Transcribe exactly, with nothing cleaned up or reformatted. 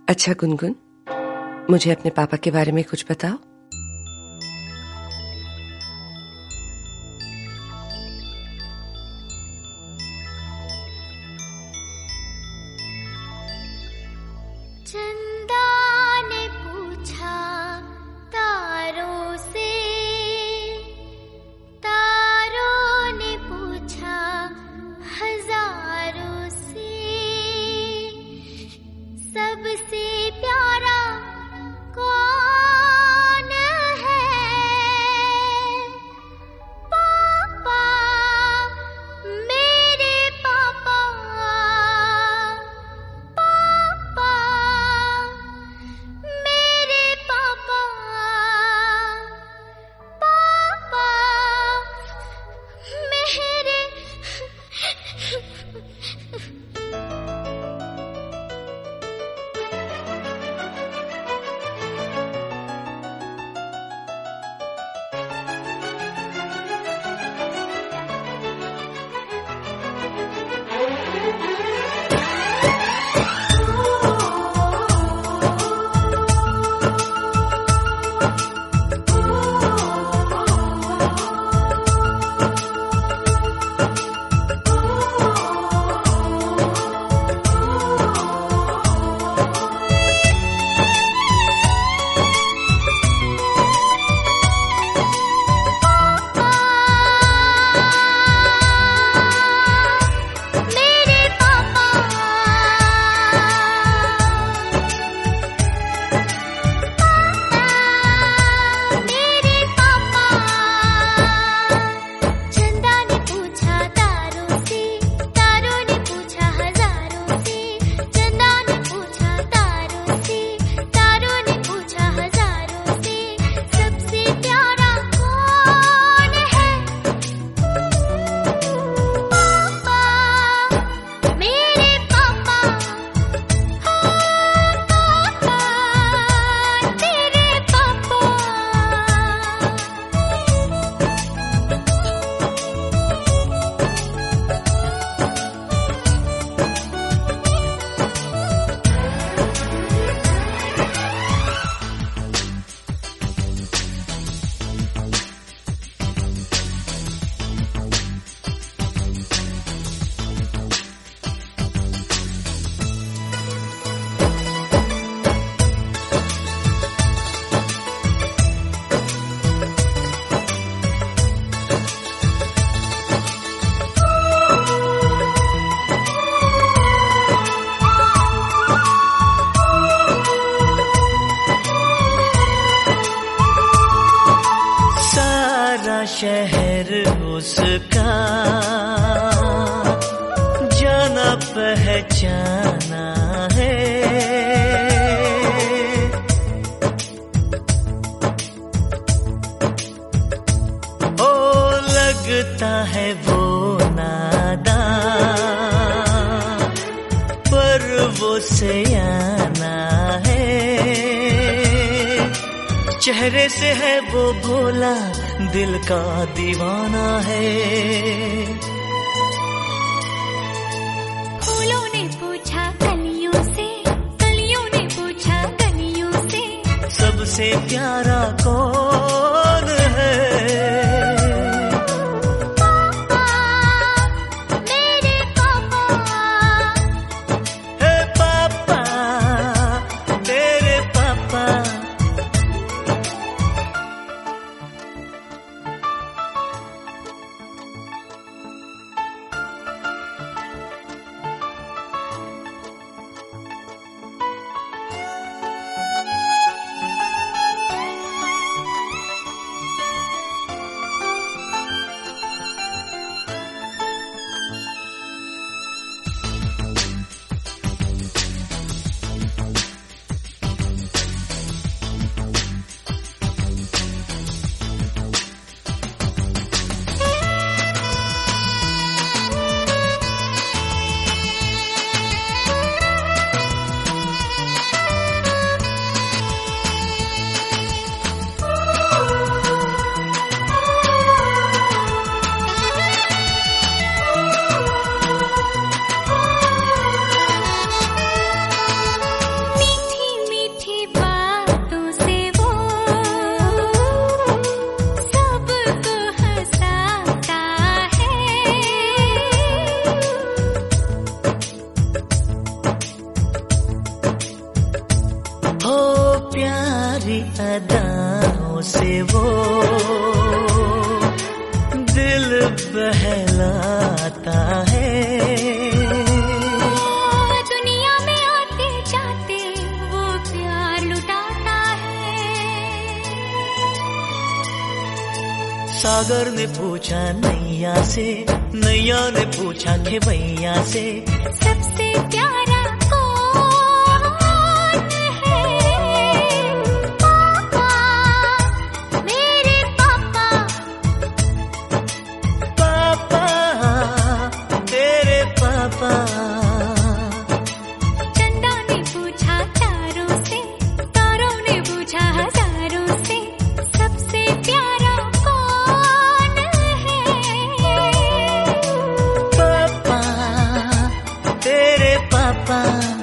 अच्छा गुनगुन, मुझे अपने पापा के बारे में कुछ बताओ। चंदा ने पूछा तारों से, तारों ने पूछा हजारों से, सबसे प्यारा कौन है? पापा, मेरे पापा, पापा, मेरे पापा, पापा, मेरे शहर उसका जाना पहचाना है, ओ लगता है वो नादान पर वो सयाना है, चेहरे से है वो भोला दिल का दीवाना है। फूलों ने पूछा कलियों से, कलियों ने पूछा कलियों से, सबसे प्यारा कौन है? पापा, मेरे पापा, हे पापा, तेरे पापा। अदाओं से वो दिल बहलाता है। दुनिया में आते जाते वो प्यार लुटाता है। सागर ने पूछा नैया से, नैया ने पूछा खेवैया से, सबसे प्यारा चंदा ने पूछा तारों से, तारों ने पूछा हजारों से, सबसे प्यारा कौन है? पापा, तेरे पापा।